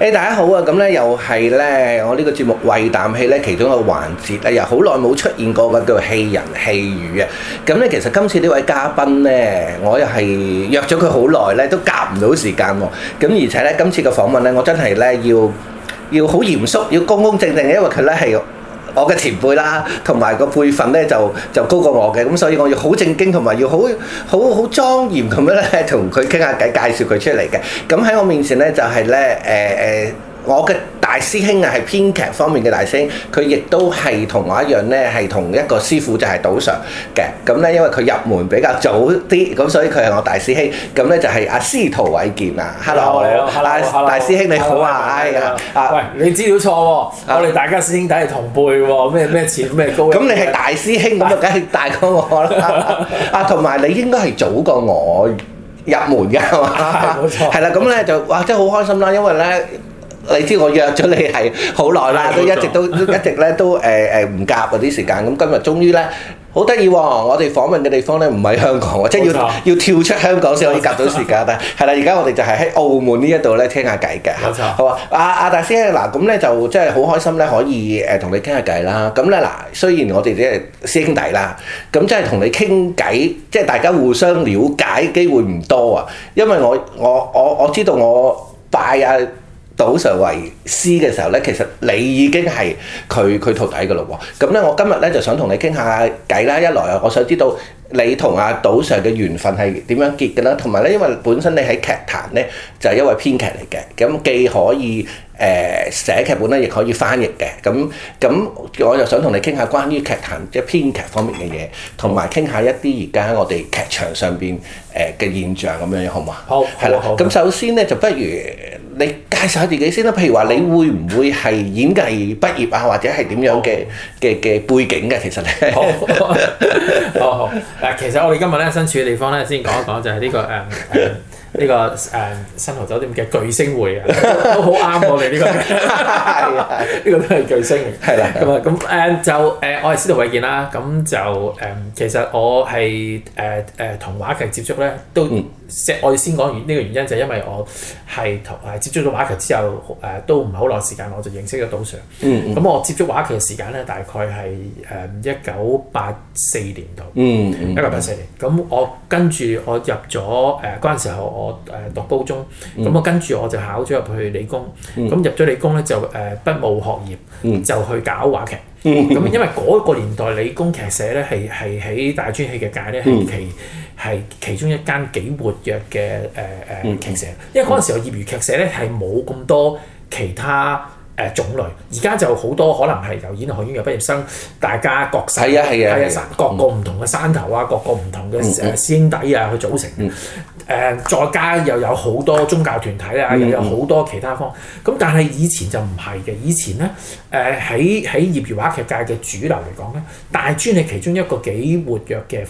大家好啊！咁咧又係咧，我呢個節目為啖氣咧，其中一個環節咧，又好耐冇出現過嘅，叫做戲人戲語啊！咁咧其實今次呢位嘉賓咧，我又係約咗佢好耐咧，都夾唔到時間喎。咁而且咧，今次嘅訪問咧，我真係咧要好嚴肅，要公公正正，因為佢咧係我嘅前輩啦，同埋個輩份咧就高過我嘅，咁所以我要好正經，同埋要好莊嚴咁樣咧，同佢傾下偈，介紹佢出嚟嘅。咁喺我面前咧就係咧我嘅大師兄啊，係編劇方面嘅大師兄，佢亦都係同我一樣咧，係同一個師傅就係賭 Sir 嘅。咁咧因為佢入門比較早啲，咁所以佢係我大師兄。咁咧就係阿司徒偉健啊 ，Hello， 大師兄你好啊，哎呀， 喂，你資料錯喎，我哋大家師兄弟係同輩喎，咩前咩高？ 咁你係大師兄，咁就梗係大過我啦。同埋你應該係早過我入門㗎係嘛？ 冇錯。 係啦，咁咧就哇真係好開心啦，因為咧。你知我約咗你係好耐啦，都一直咧都唔夾嗰啲時間，咁今日終於咧好得意喎！我哋訪問嘅地方咧唔係香港喎，即係要跳出香港先可以夾到時間。但係啦，而家我哋就係喺澳門呢一度咧傾下偈嘅。 冇錯。 好啊，阿大師兄嗱，咁咧就真係好開心咧，可以同你傾下偈啦。咁咧嗱，雖然我哋即係師兄弟啦，咁即係同你傾偈，即係大家互相了解機會唔多啊，因為我知道我拜啊賭 Sir 為師嘅時候咧，其實你已經係佢徒弟㗎咯喎。咁咧，我今日咧就想同你傾下偈啦。一來啊，我想知道你同阿賭 Sir 嘅緣分係點樣結嘅啦。同埋咧，因為本身你喺劇壇咧就係一位編劇嚟嘅，咁既可以寫劇本咧，亦可以翻譯嘅。咁我就想同你傾下關於劇壇即係編劇方面嘅嘢，同埋傾下一啲而家我哋劇場上邊嘅現象咁樣，好唔好？ 好，係啦。咁首先咧，就不如你介紹下自己先啦。譬如話，你會唔會係演藝畢業啊，或者係點樣嘅背景嘅？其實咧， 好。嗱，其實我哋今日咧身處嘅地方咧，先講一講就係呢個新濠酒店嘅巨星匯啊，都好啱我哋呢個，呢個都係巨星嚟。係啦。我係司徒偉健啦。咁就其實我係同話劇接觸咧，都我哋先講完呢個原因，就係因為我係接觸咗話劇之後，都唔係好耐時間，我就認識咗賭 Sir。咁我接觸話劇嘅時間咧，大概係1984年度。1984年。咁我跟住我入咗嗰陣時候，我讀高中，咁我跟住我就考咗入去理工。咁入咗理工咧就不務學業，就去搞話劇。咁因為嗰個年代理工劇社咧係喺大專戲劇界咧係其中一間幾活躍嘅劇社，因為嗰陣時候業餘劇社咧係冇咁多其他種類，而家就好多可能係由演藝學院嘅畢業生，大家各省各個唔同嘅山頭啊，各個唔同嘅師兄弟啊去組成。再加又有好多宗教團體啊，又有好多其他方。咁但係以前就唔係嘅，以前咧喺業餘話劇界嘅主流嚟講咧，大專係其中一個幾活躍嘅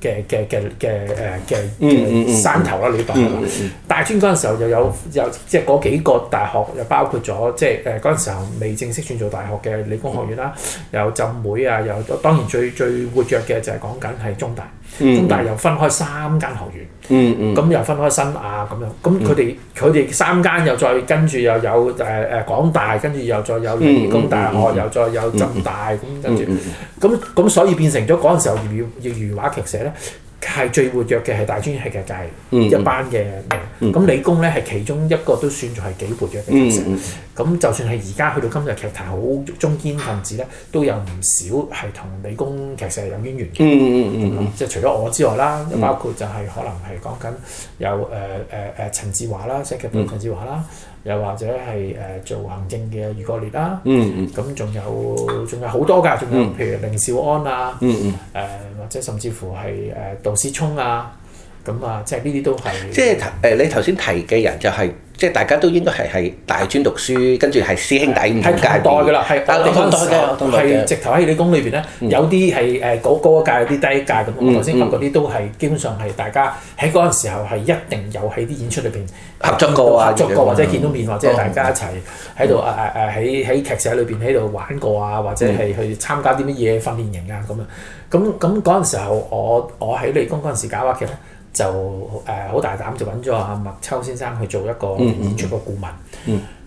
山頭啦，你當係嘛？大專嗰陣時候又有即係嗰幾個大學，又包括咗即係嗰陣時候未正式轉做大學嘅理工學院啦，有浸會啊，有當然最活躍嘅就係講緊係中大。中大又分開3間學院，咁又分開新亞咁樣，咁佢哋3間又再跟住又有廣大，跟住又再有理工大學，又再有浸大，咁跟住，咁所以變成咗嗰陣時候業餘話劇社咧。係最活躍嘅係大專戲劇界一班嘅人，咁理工咧係其中一個都算做係幾活躍嘅劇社。咁就算係而家去到今日劇壇好中堅分子咧，都有唔少係同理工劇社有淵源嘅。即係除咗我之外啦，包括就係可能係講緊有陳志華啦，寫劇本陳志華啦，又或者係做行政嘅余國烈啦。咁仲有好多㗎，仲有譬如凌少安啊，或者甚至乎係杜思聰啊，咁啊，即係呢啲都係。即係你頭先提嘅人就係。即係大家都應該係大專讀書，跟住係師兄弟唔同界別。係同代㗎啦，係我哋係直頭喺理工裏邊咧，有啲係高一屆，有啲低一屆咁。我頭先講嗰啲都係基本上係大家喺嗰陣時候係一定有喺啲演出裏邊合作過或者見到面，或者大家一齊喺度喺劇社裏邊喺度玩過啊，或者係去參加啲乜嘢訓練營啊咁樣。咁嗰陣時候，我喺理工嗰陣時搞話劇咧。就好大膽就揾咗阿麥秋先生去做一個演出嘅顧問。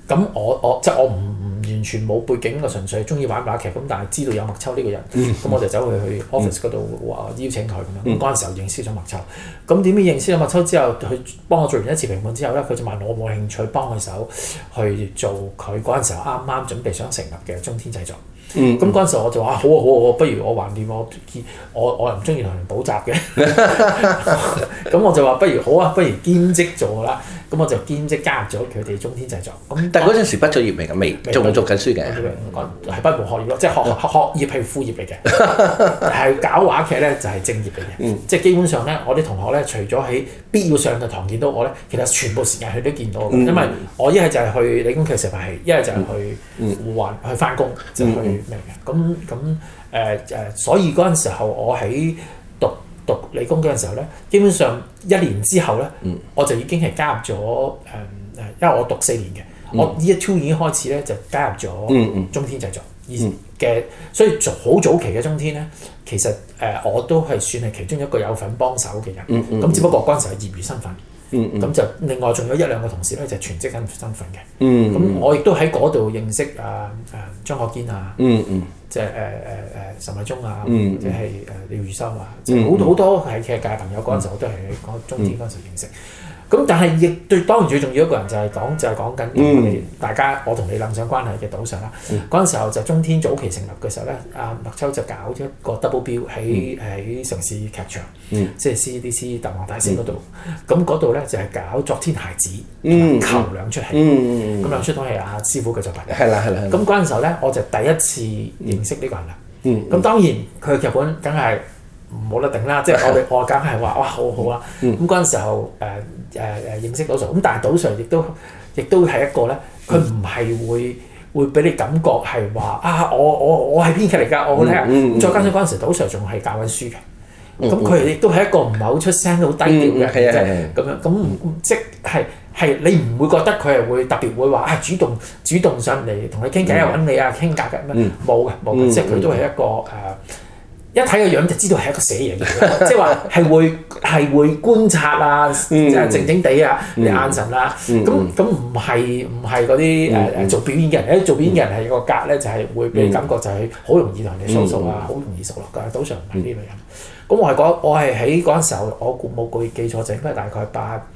咁我即係我唔完全冇背景，我純粹中意玩話劇咁，但係知道有麥秋呢個人，咁我就走去 office 嗰度話邀請佢咁樣。咁嗰陣時候認識咗麥秋，咁點知認識咗麥秋之後，佢幫我做完一次評判之後咧，佢就問我有冇興趣幫佢手去做佢嗰陣時候啱啱準備想成立嘅中天製作。咁嗰陣時候我就話好啊好啊，不如我橫掂我又唔中意同人補習嘅，咁我就話不如好啊，不如兼職做啦。咁我就兼職加入咗佢哋中天製作。咁但係嗰陣時畢咗業未㗎？未，仲讀緊書嘅。 係畢業學業咯，即係學業係副業嚟嘅，係搞話劇咧就係正業嚟嘅。即係基本上咧，我啲同學咧，除咗喺必要上嘅堂見到我咧，其實全部時間佢都見到我。因為我一係就係去理工劇社拍戲，一係就係去去翻工，就去咩嘅。所以嗰陣時候我喺讀理工嗰陣時候咧，基本上1年之後咧，我就已經係加入咗因為我讀4年嘅，我 Year 2已經開始咧就加入咗中天製作嘅，所以好早期嘅中天咧，其實我都係算係其中一個有份幫手嘅人，咁只不過嗰陣時係業餘身份。咁就另外仲有1、2個同事咧，就係全職身份嘅。咁我亦都喺嗰度認識張學堅啊，即係岑偉忠啊，或者係廖宇修啊，即係好多係劇界朋友。嗰陣時我都係喺中天嗰陣時認識。咁但係亦對當然最重要一個人就係講緊我哋大家我同你諗上關係嘅杜 Sir 啦。嗰陣時候就中天早期成立嘅時候咧，麥秋就搞咗一個 double bill 喺城市劇場，即係 CDC 特皇大仙嗰度。咁嗰度咧就係搞昨天孩子同球2出戲，咁2出都係阿師傅嘅作品。 係啦。 咁嗰陣時候咧，我就第一次認識呢個人啦。咁當然佢嘅劇本梗係冇得頂啦，即係我梗係話哇好好啊！咁嗰陣時候認識杜 Sir，咁但係杜 Sir 亦都係一個咧，佢唔係會俾你感覺係話我係編劇嚟㗎，我好叻。再加上嗰陣時杜 Sir 仲係教緊書嘅，咁佢亦都係一個唔係好出聲、好低調嘅人啫。咁樣咁即係你唔會覺得佢係會特別會話主動上嚟同你傾偈啊、揾你啊、傾偈嘅咩？冇嘅，即係佢都係一個一睇個樣就知道係一個寫嘢嘅，即係話係會觀察啊，靜靜地啊，你眼神啊，咁唔係嗰啲做表演嘅人，做表演嘅人係個格咧，就係會俾你感覺就係好容易同人哋掃數啊，好容易熟落㗎。杜 Sir 唔係呢類人。咁我係喺嗰陣時候，我冇記錯就應該大概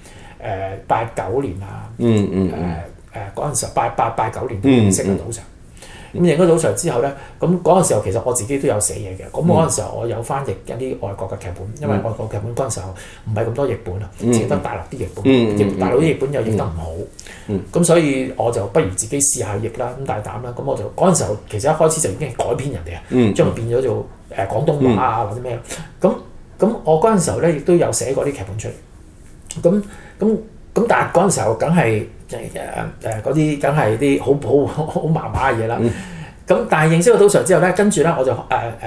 89年啊，嗰陣時候89年認識嘅杜 Sir。咁認咗杜 Sir之後咧，咁嗰陣時候其實我自己都有寫嘢嘅。咁嗰陣時候我有翻譯一啲外國嘅劇本，因為外國劇本嗰陣時候唔係咁多譯本啊，只得大陸啲譯本，大陸啲譯本又譯得唔好。咁所以我就不如自己試下譯啦，咁大膽啦。咁我就嗰陣時候其實一開始就已經係改編人哋啊，將佢變咗做廣東話啊或者咩。咁我嗰陣時候咧亦都有寫過啲劇本出嚟。咁但係嗰陣時候梗係嗰啲梗係啲好麻麻嘅嘢啦。咁但係認識咗杜 Sir 之後咧，跟住咧我就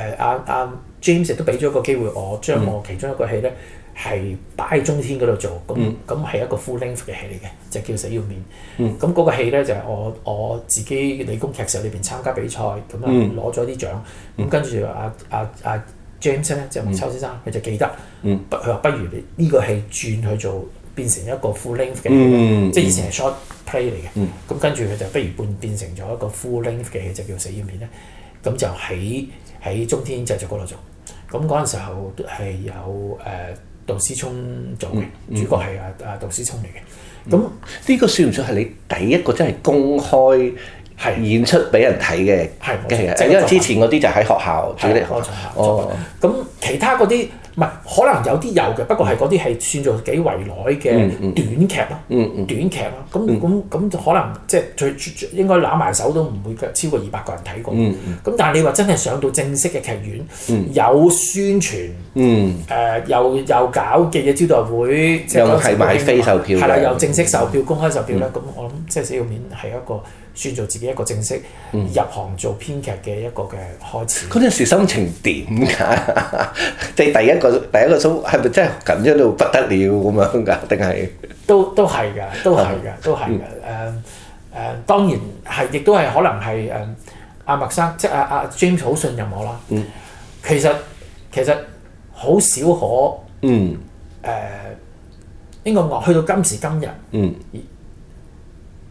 James 亦都俾咗個機會我，將我其中一個戲咧係擺喺中天嗰度做。咁係一個 full length 嘅戲嚟嘅，就叫死要面。咁嗰個戲咧就係我自己理工劇社裏邊參加比賽，咁啊攞咗啲獎。咁跟住阿 James 咧即係麥秋先生，佢就記得，佢話不如你呢個戲轉去做。變成一個 full length 嘅戲，即係以前係 short play 嚟嘅。咁跟住佢就不如變成咗一個 full length 嘅戲，就叫死要面咧。咁就喺中天製作嗰度做。咁嗰陣時候係有杜思聰做嘅，主角係杜思聰嚟嘅。咁呢個算唔算係你第一個真係公開演出俾人睇嘅？係，因為之前嗰啲就喺學校主力學校。 咁其他嗰啲。唔係，可能有啲有嘅，不過係嗰啲係算做幾圍內嘅短劇咯，短劇咯。咁就可能即係最應該攬埋手都唔會超過200個人睇過。咁但係你話真係上到正式嘅劇院，有宣傳，又搞嘅招待會，即係係買飛售票， 係啦，又正式售票、公開售票咧。咁我諗即係死要面係一個算做自己一個正式入行做編劇嘅一個嘅開始。 嗰陣時心情點㗎？即係第一個數係咪真係緊張到不得了咁樣㗎？定係都係㗎，都係㗎。當然係，亦都係可能係阿麥生，即係阿 James 好信任我啦。其實好少可應該講去到今時今日，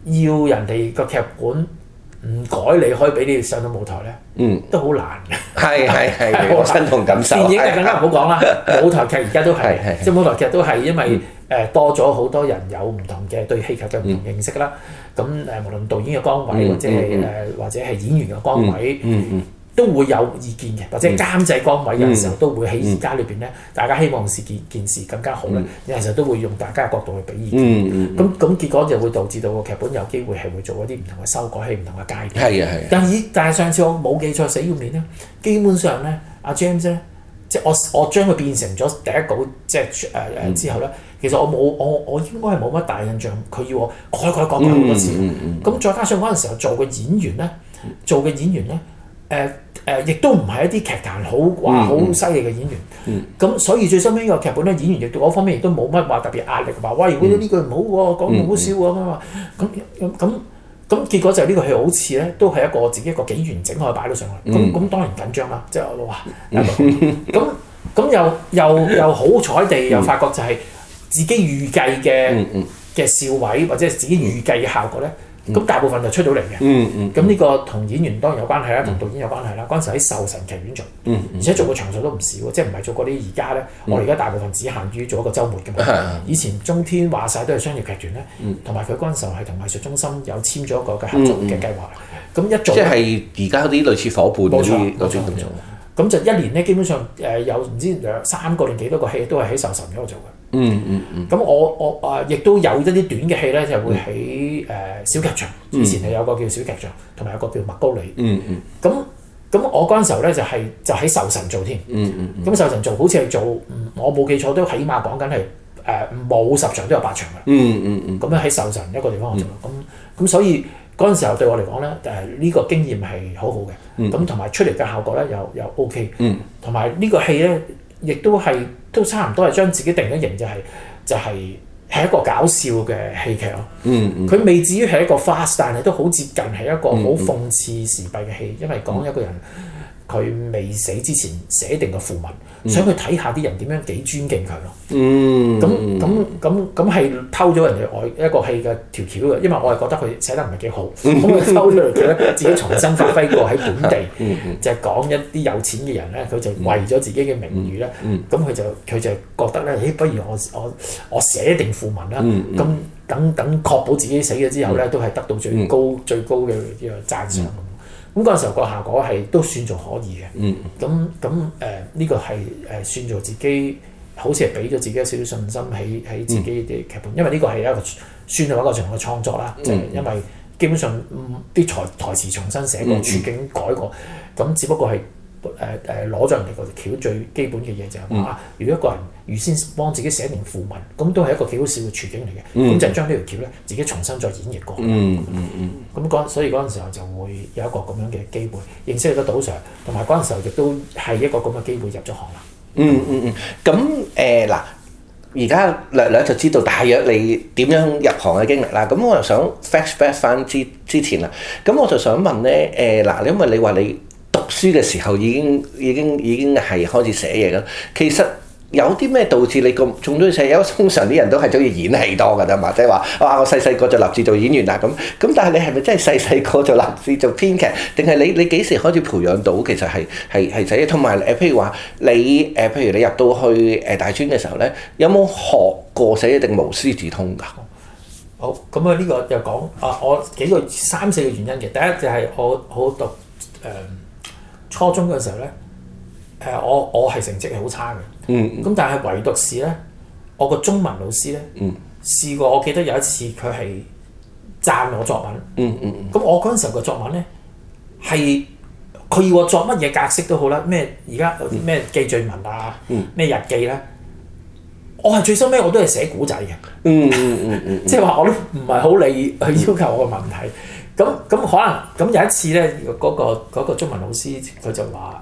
要人哋個劇本唔改你可以俾你上到舞台咧，都好難嘅。 係，我身同感受。 電影就更加唔好講啦，舞台劇而家都係，即係舞台劇都係因為多咗好多人有唔同嘅對戲劇嘅唔同認識啦。咁無論導演嘅崗位或者係演員嘅崗位，都會有意見嘅，或者監製崗位有陣時候都會喺而家裏邊咧，大家希望件事更加好咧，有陣時候都會用大家嘅角度去俾意見。咁結果就會導致到個劇本有機會係會做一啲唔同嘅修改，喺唔同嘅階段。係。但係上次我冇記錯死要面咧，基本上咧，阿 James 咧，即係我將佢變成咗第一稿，即係之後咧，其實我應該係冇乜大印象，佢要我改好多次。咁再加上嗰陣時候做嘅演員咧。亦都唔係一啲劇壇好犀利嘅演員，咁所以最收尾個劇本咧，演員亦嗰方面亦都冇乜話特別壓力，話喂，呢句唔好喎，講唔好笑喎咁啊嘛，咁結果就呢個戲好似咧都係一個自己一個幾完整可以擺到上去，咁當然緊張啦，即係我話咁又好彩地又發覺就係自己預計嘅笑位或者自己預計嘅效果咧。咁大部分就出到嚟嘅，咁呢個同演員當然有關係啦，同導演有關係啦。嗰陣時喺壽臣劇院做，而且做嘅場數都唔少，即係唔係做嗰啲而家咧？我哋而家大部分只限於做一個週末嘅嘛。以前中天話晒都係商業劇團咧，同埋佢嗰陣時候係同藝術中心有簽咗一個嘅合作嘅計劃。咁一做即係而家啲類似伙伴嗰啲咁做。 咁就一年咧，基本上有唔知3個定幾多個戲都係喺壽臣嗰度做嘅。咁我亦都有一啲短嘅戲咧，就會喺小劇場。以前係有個叫小劇場，同埋有個叫麥高里。咁我嗰陣時候咧就喺壽臣做添。咁壽臣做好似係做，我冇記錯都起碼講緊係冇10場都有8場嘅。咁樣喺壽臣一個地方我做。咁所以嗰陣時候對我嚟講咧，呢個經驗係好好嘅。咁同埋出嚟嘅效果咧又 OK。同埋呢個戲咧。亦都差唔多係將自己定咗型，就係一個搞笑嘅戲劇咯。佢未至於係一個 fast， 但係都好接近係一個好諷刺時弊嘅戲，因為講一個人佢未死之前寫定個訃文，想去睇下啲人點樣幾尊敬佢咯。咁係偷咗人哋一個戲嘅條橋嘅，因為我係覺得佢寫得唔係幾好，咁佢偷咗嚟嘅自己重新發揮過喺本地，就係講一啲有錢嘅人咧，佢就為咗自己嘅名譽咧，咁佢就覺得咧，不如我寫定訃文啦，咁等確保自己死咗之後咧，都係得到最高嘅呢個讚賞。咁嗰陣時候個效果係都算做可以嘅，呢個係算做自己好似係俾咗自己少少信心喺自己嘅劇本，因為呢個係一個算係一個長嘅創作啦，就係因為基本上啲台詞重新寫過，處境改過，咁只不過係攞咗人哋個橋最基本嘅嘢就係話，如果一個人預先幫自己寫定訃文，咁都係一個幾好笑嘅處境嚟嘅，咁就將呢條橋咧自己重新再演繹過。所以嗰陣時候就會有一個咁樣嘅機會認識到杜 Sir， 同埋嗰陣時候亦都係一個咁嘅機會入咗行啦。 咁嗱，而家略就知道大約你點樣入行嘅經歷啦。咁我又想 flashback 翻之前啦。咁我就想問咧，嗱，因為你話你讀書嘅時候已經係開始寫嘢㗎，其實有啲咩導致你咁仲中意寫？因為通常啲人都係中意演戲多㗎嘛，即係話我細個就立志做演員啦咁。但係你係咪真係細個就立志做編劇？定係你幾時開始培養到其實係寫？同埋譬如話你譬如你入到去大專嘅時候咧，有冇學過寫定無師自通㗎？ 好，咁呢個就講我3、4個原因嘅。第一就係我讀初中嘅時候咧，我係成績係好差嘅，咁但係唯獨是咧，我個中文老師咧，試過，我記得有一次佢係讚我作文，咁我嗰陣時候嘅作文咧係佢要我作乜嘢格式都好啦，咩而家咩記敘文啊，咩日記咧，我係最收尾我都係寫古仔嘅，即係話我都唔係好理去要求我嘅問題。咁可能咁有一次咧，嗰個中文老師佢就話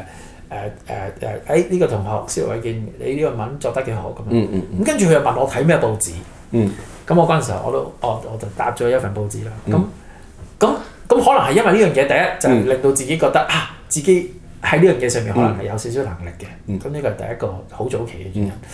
呢個同學蕭偉健，你呢個文作得幾好咁樣。咁跟住佢又問我睇咩報紙。咁我嗰陣時候我就答咗一份報紙啦。咁可能係因為呢樣嘢，第一就係令到自己覺得自己喺呢樣嘢上面可能係有少少能力嘅。咁呢個係第一個好早期嘅原因。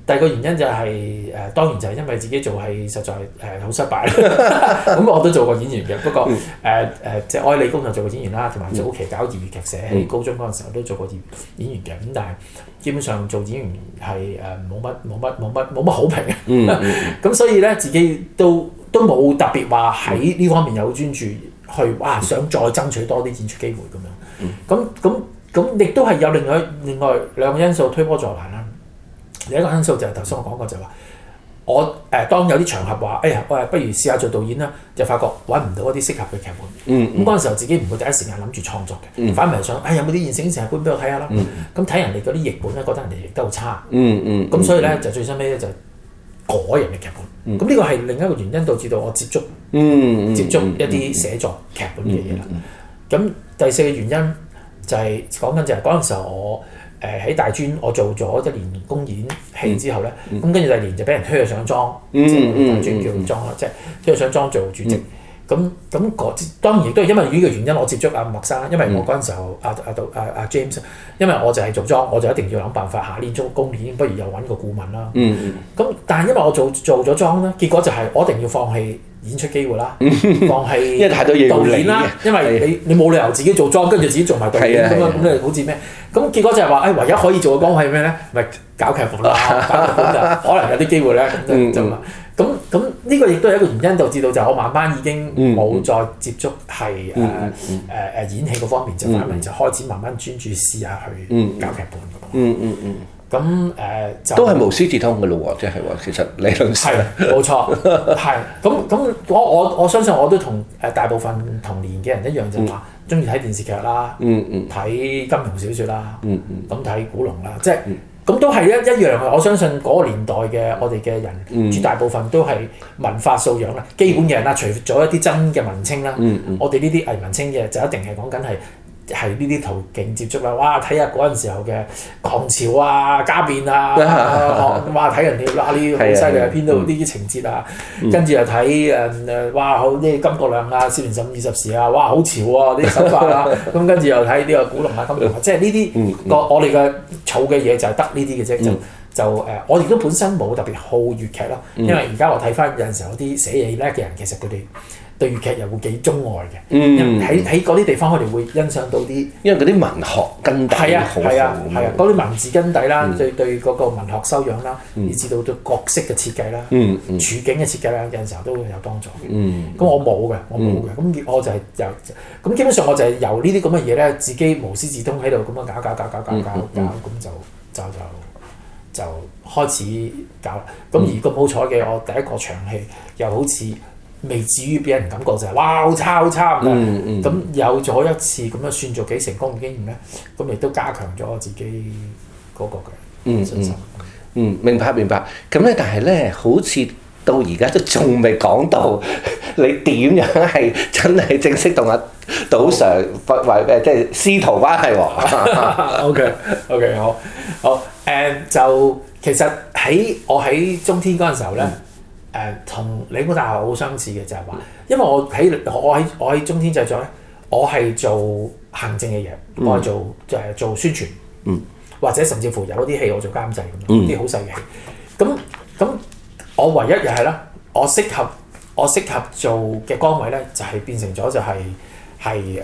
第二個原因就係當然就係因為自己做戲實在好失敗咁我都做過演員嘅，不過即係愛理工就做過演員啦，同埋早期搞業餘劇社喺高中嗰陣時候都做過演員嘅，咁但係基本上做演員係冇乜好評嘅，咁所以咧自己都冇特別話喺呢方面有專注去想再爭取多啲演出機會咁樣，咁亦都係有另外兩個因素推波助瀾啦。另一個因素就係頭先我講過就係話，我當有啲場合話，不如試下做導演啦，就發覺揾唔到一啲適合嘅劇本。咁嗰陣時候自己唔會第一時間諗住創作嘅，反而係想，有冇啲現成成日本俾我睇下啦。咁睇人哋嗰啲譯本咧，覺得人哋譯得好差。咁所以咧就最新尾咧就改人嘅劇本。咁呢個係另一個原因導致到我接觸一啲寫作劇本嘅嘢啦。咁第四個原因就係講緊就係嗰陣時候我。喺大專我做咗1年公演戲之後咧，咁跟住第2年就俾人推去上莊，即係大專叫莊啦，即係推去上莊做主席。咁當然亦都係因為呢個原因，我接觸阿麥生，因為我嗰陣時候阿 James， 因為我就係做莊，我就一定要諗辦法下年公演，不如又揾個顧問啦。咁但係因為我做咗莊咧，結果就係我一定要放棄演出機會啦，放棄因為太多嘢導演啦，因為你冇理由自己做莊跟住自己做埋導演咁樣，咁你好似咩？咁結果就係話，唯一可以做嘅崗位係咩咧？咪搞劇本啦，搞劇本就可能有啲機會咧，咁呢個亦都係一個原因導致到就我慢慢已經冇再接觸係演戲嗰方面，就反而就開始慢慢專注試下去搞劇本咁都係無師自通嘅咯喎，即係話其實理論上係冇錯，係咁我相信我都同大部分同年嘅人一樣，就係話中意睇電視劇啦，睇金庸小説啦，咁睇古龍啦，即係咁都係一樣嘅。我相信嗰個年代嘅我哋嘅人，絕大部分都係文化素養啦，基本嘅人啦，除咗一啲真嘅文青啦，我哋呢啲偽文青嘅就一定係講緊係呢啲途徑接觸啦，哇！睇下嗰陣時候嘅狂潮啊、家變啊，哇！睇人哋呢啲好犀利啊，編到呢啲情節啊，跟住又睇哇！好啲金國亮啊、少年15、20時啊，哇！好潮啊啲手法啊，咁跟住又睇呢個古龍啊、金庸啊，即係呢啲我哋嘅儲嘅嘢就係得呢啲嘅啫，就我哋都本身冇特別好粵劇啦，因為而家我睇翻有陣時候啲寫嘢叻嘅人，其實佢哋對粵劇又會幾鍾愛嘅，因為喺嗰啲地方佢哋會欣賞到啲，因為嗰啲文學根底好好，嗰啲文字根底啦，對嗰個文學修養啦，以至到對角色嘅設計啦、處境嘅設計啦，有陣時候都會有幫助嘅。咁我冇嘅，咁我就係咁基本上我就係由呢啲咁嘅嘢咧，自己無師自通喺度咁樣搞，咁就開始搞啦。咁而咁好彩嘅，我第一個場戲又好似未至於俾人感覺就係哇好差咁有咗一次咁樣算做幾成功嘅經驗咧，咁亦都加強咗我自己嗰個嘅信心。 明白。咁咧，但係咧，好似到而家都仲未講到你點樣係真係正式同阿賭 Sir 即係師徒關係喎。 OK， 好就其實我喺中天嗰陣時候咧。同理工大學好相似嘅就係話，因為我喺中天製作咧，我係做行政嘅嘢，我係做宣傳，或者甚至乎有啲戲我做監製咁樣，啲好細嘅戲。咁我唯一又係啦，我適合做嘅崗位咧，就係變成咗就係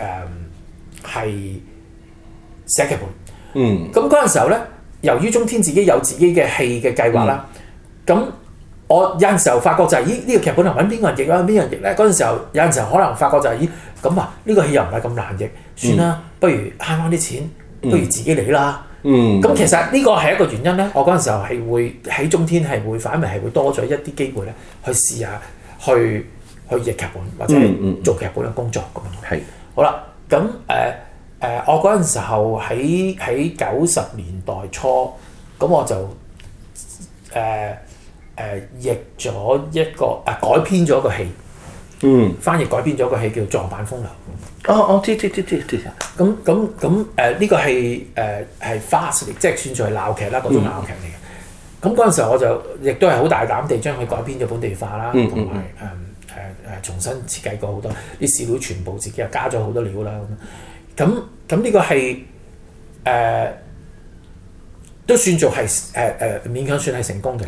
寫劇本。咁嗰陣時候咧，由於中天自己有自己嘅戲嘅計劃啦，咁我有陣時候發覺就係呢個劇本係揾邊個人譯啦，邊個人譯咧？嗰陣時候有陣時候可能發覺就係咁呢個戲又唔係咁難譯，算啦，不如慳翻啲錢，不如自己嚟啦。咁其實呢個係一個原因咧。我嗰陣時候係會喺中天係會反而係會多咗一啲機會咧，去試下去譯劇本或者做劇本嘅工作咁樣。好啦，咁我嗰陣時候喺90年代初，咁我就譯咗一個改編咗一個戲，翻譯改編咗個戲叫《撞板風流》。知。咁呢個戲係 fast 即係算係鬧劇啦，嗰種鬧劇嚟嘅。咁嗰陣時候我就亦都係好大膽地將佢改編咗本地化啦，同埋重新設計過好多啲史料，全部自己又加咗好多料啦。咁呢個係都算做係勉強算係成功嘅。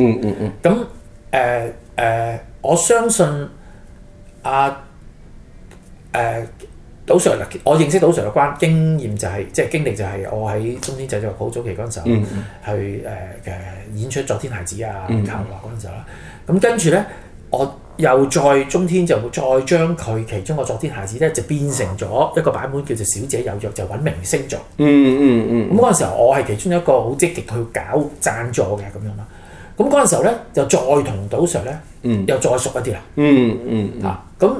咁我相信杜 Sir 嗱，我認識杜 Sir 嘅經驗就係、即係經歷就係我喺中天製作好早期嗰陣時候，去演出《昨天孩子》啊、《靠華》嗰陣時候啦。咁跟住咧，我又再中天就再將佢其中個《昨天孩子》咧，就變成咗一個版本叫做《小姐有約》，就揾明星做。咁嗰陣時候，我係其中一個好積極去搞贊助嘅咁樣啦。咁嗰陣時候咧，就再同杜 Sir 咧，又再熟一啲啦。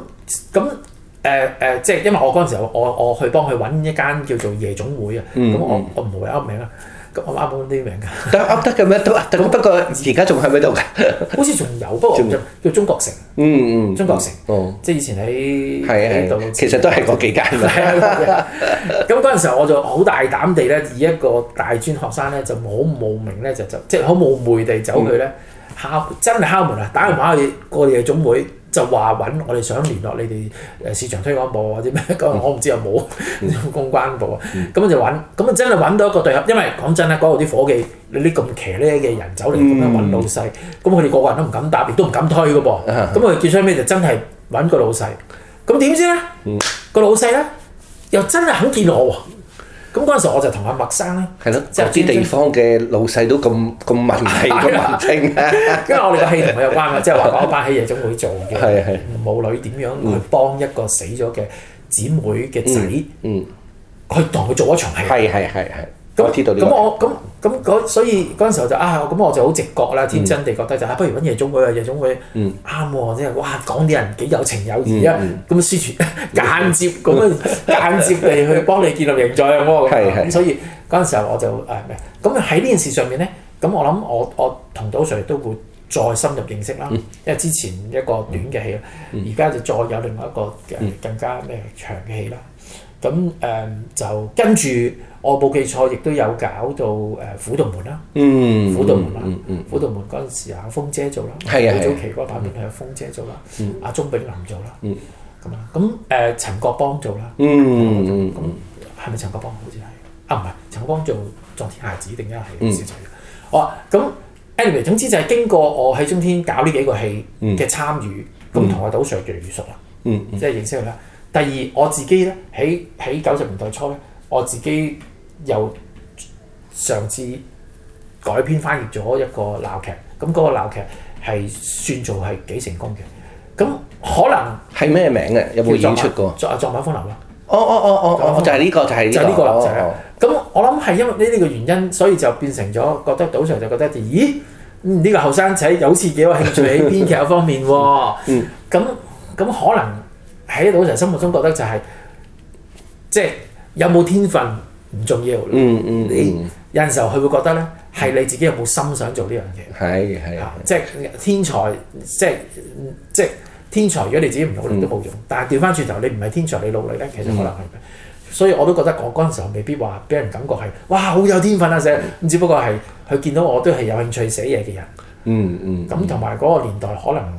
即係因為我嗰陣時候，我去幫佢揾一間叫做夜總會啊。咁我唔會噏名啦。咁我啱冇啲名㗎。 噏得嘅咩？都噏得。不過而家仲喺咪度㗎？好似仲有，不過叫中國城。中國城。即係以前喺度。 其實都係嗰幾間㗎。 咁嗰陣時候我就好大膽地咧，以一個大專學生咧，就好冒名咧，就即係好冒昧地走去咧真係敲門啊！打電話去個夜總會。就話揾我哋想聯絡你哋市場推廣部或者咩，我唔知有冇公關部啊。咁就揾，咁啊真係揾到一個對合，因為講真啦，嗰度啲伙計你啲咁騎呢嘅人走嚟咁樣揾老細，咁佢哋個個人都唔敢答，亦都唔敢推嘅噃。咁我哋結咗尾就真係揾個老細。咁點知咧？個老細咧又真係肯見我喎。咁嗰陣時我就同阿麥生咧， 係咯，有啲地方嘅老細都咁文氣咁文青， 因為我哋個戲同佢有關嘅，即係話嗰班喺夜總會做嘅母女點樣去幫一個死咗嘅姊妹嘅仔，去同佢做一場戲。 係。我知道呢個。所以嗰陣時候就咁我就好直覺啦，天真地覺得就不如揾夜總會啊，夜總會啱喎，即係哇講啲人幾有情有義啊，咁宣傳間接咁樣間接地去幫你建立形象喎。咁所以嗰陣時候我就咁喺呢件事上面咧，咁我諗我同杜 Sir 都會再深入認識啦，因為之前一個短嘅戲，而家就再有另外一個更加長嘅戲啦。咁就跟住我冇記錯，亦都有搞到虎度門啦，虎度門啦，虎度門嗰陣時阿峰姐做啦，好早期嗰個版本係阿峰姐做啦，阿鐘炳林做啦，咁陳國邦做啦，咁係咪陳國邦？好似係唔係陳國邦做昨天孩子定係小仔？咁 anyway 總之就係經過我喺中天搞呢幾個戲嘅參與，咁同阿杜 Sir 越嚟越熟啦，即係認識佢啦。第二我自己咧喺90年代初咧，我自己又上次改編翻譯咗一個鬧劇，咁嗰個鬧劇係算做係幾成功嘅。咁可能係咩名嘅？有冇演出過？ 作馬風流啦。 就係呢個，就係呢個。 咁我諗係因為呢個原因，所以就變成咗覺得杜 Sir 就覺得咦呢個後生仔又好似幾有興趣喺編劇方面喎。咁可能。喺杜 Sir 心目中覺得就係、即係有冇天分唔重要，你有陣時候佢會覺得咧係你自己有冇心想做呢樣嘢，即係天才，即係天才。如果你自己唔努力都冇用，但係調翻轉頭，你唔係天才，你努力咧，其實可能係。所以我都覺得我嗰陣時候未必話俾人感覺係哇好有天分啊寫，咁只不過係佢見到我都係有興趣寫嘢嘅人，咁同埋嗰個年代可能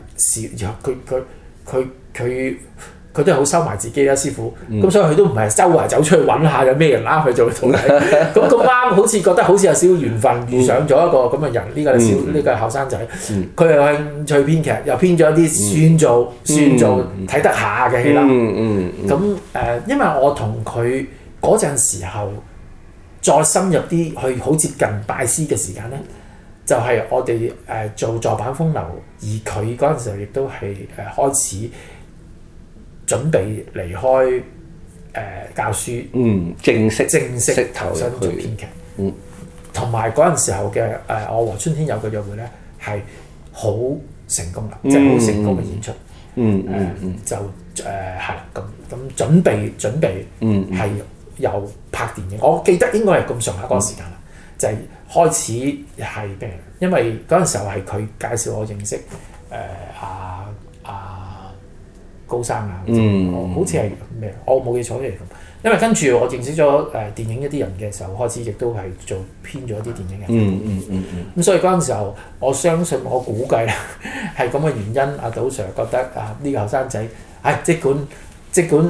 佢都係好收埋自己啦，師傅。咁所以佢都唔係周圍走出去揾下有咩人啱去做徒弟。咁啱好似覺得好似有少少緣分遇上咗一個咁嘅人，呢個係後生仔。佢又興趣編劇，又編咗一啲算做睇得下嘅戲啦。咁因為我同佢嗰陣時候再深入啲去好接近拜師嘅時間咧，就係我哋做坐板風流，而佢嗰陣時候亦都係開始準備離開教書，正式投身做編劇，同埋嗰陣時候嘅我和春天有個約會咧係好成功啦，即係好成功嘅演出，就係咁準備係又拍電影，我記得應該係咁上下嗰個時間啦，就係開始係咩？因為嗰陣時候係佢介紹我認識高生啊，好似係咩？我冇記錯嚟咁。因為跟住我認識咗電影一啲人嘅時候，開始亦都係做編咗一啲電影嘅。咁所以嗰陣時候，我相信我估計咧係咁嘅原因。阿杜 Sir 覺得呢個後生仔，即管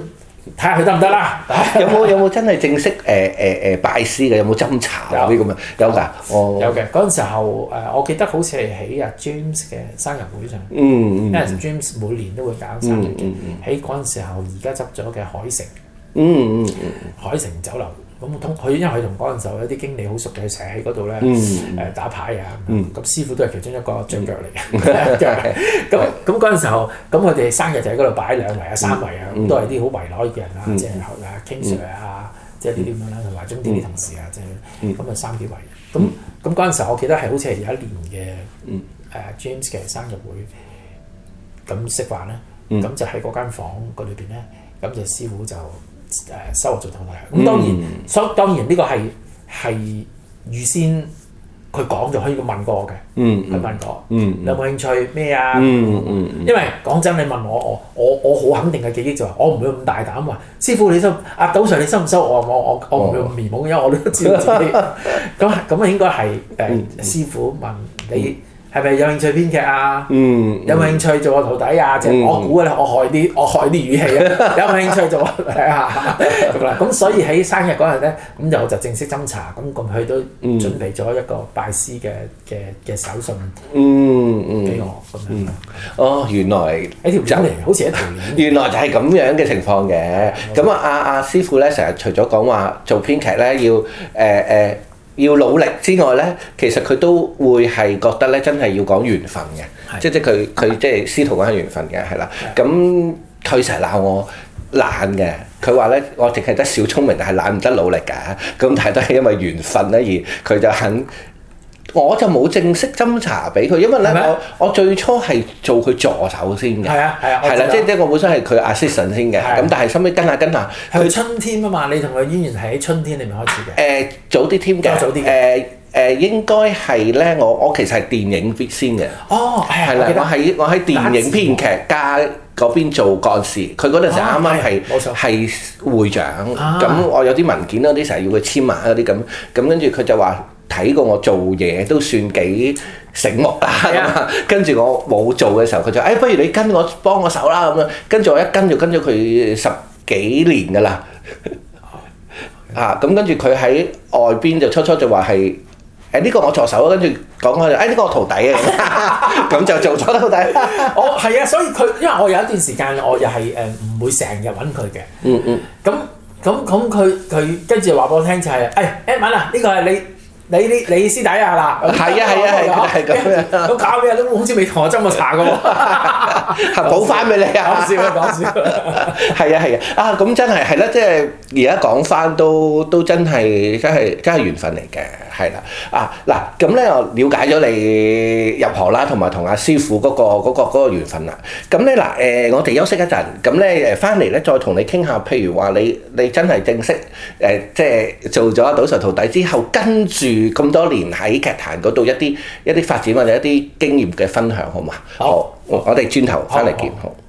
睇下佢得唔得啦。 有冇真係正式拜師嘅？有冇斟茶嗰啲咁啊？有㗎， 有嘅。嗰陣時候我記得好似係喺阿 James 嘅生日會上，因為 James 每年都會搞生日嘅。喺嗰陣時候，而家執咗嘅海城，海城酒樓。咁佢因為佢同嗰陣時候有啲經理好熟嘅，成日喺嗰度咧打牌啊。咁師傅都係其中一個將腳嚟嘅。咁嗰陣時候，咁佢哋生日就喺嗰度擺2圍啊、3圍啊，都係啲好圍內嘅人啦，即係啊 King Sir 啊，即係呢啲咁樣啦，同埋中啲同事啊，即係咁啊3幾圍。咁嗰陣時候，我記得係好似係有一年嘅James 嘅生日會，咁食飯咧，咁就喺嗰間房嗰裏邊咧，咁就師傅就收我做徒弟。咁當然呢個係預先佢講咗，佢問過我嘅，佢問過你有冇興趣咩啊？因為講真，你問我好肯定嘅記憶就係我唔會咁大膽話，師傅你收阿賭 Sir 你收唔收我唔會咁面懵，因為我都知道自己咁應該係師傅問你。係咪有興趣編劇啊？有冇興趣做我徒弟啊？即係我估嘅咧，我害啲語氣啊！有冇興趣做我徒弟啊？咁所以喺生日嗰日咧，咁我就正式斟茶，咁佢都準備咗一個拜師嘅手信俾我咁樣。 哦，原來喺條鏈嚟，好似一條鏈。 原來就係咁樣嘅情況嘅。咁阿師傅咧，成日除咗講話做編劇咧，要努力之外咧，其實佢都會係覺得咧，真係要講緣分嘅，即係佢即係師徒講係緣分嘅，係啦。咁佢成日鬧我懶嘅，佢話咧我淨係得小聰明，但係懶唔得努力㗎。咁但係都係因為緣分咧，而佢就肯。我就冇正式斟茶俾佢，因為咧我最初係做佢助手先嘅。係啦，即係我本身係佢 assistant 先嘅。咁但係收尾跟下。 佢春天啊嘛，你同佢淵源係喺春天裏面開始嘅。 早啲添嘅。早啲嘅。應該係咧，我其實係電影先嘅。 哦，係啦，我喺電影編劇家嗰邊做幹事，佢嗰陣時啱啱係會長，咁我有啲文件嗰啲成日要佢簽埋嗰啲咁跟住佢就話。睇過我做嘢都算幾醒目啦，跟住我冇做嘅時候，佢就不如你幫我手啦咁樣，跟住我一跟就跟咗佢10幾年㗎啦，咁跟住佢喺外邊就初就話係呢個我助手，跟住講開就呢個我徒弟啊，咁就做咗徒弟。 我係啊，所以佢因為我有一段時間我又係唔會成日揾佢嘅，咁佢跟住話俾我聽就係Edmond啊，呢個係你師弟啊嗱， 係咁樣， 咁搞咩都好似未同我斟過茶嘅喎， 補翻俾你啊！ 講笑， 係啊，咁真係啦，即係而家講翻都真係緣分嚟嘅，係啦嗱，咁咧我了解咗你入行啦，同埋同阿師傅嗰個緣分啦。咁咧嗱我哋休息一陣，咁咧翻嚟咧再同你傾下，譬如話你真係正式即係做咗阿賭 Sir 徒弟之後，跟住咁多年喺劇壇嗰度一啲發展或者一啲經驗嘅分享，好嘛？好，我哋轉頭翻嚟見。好。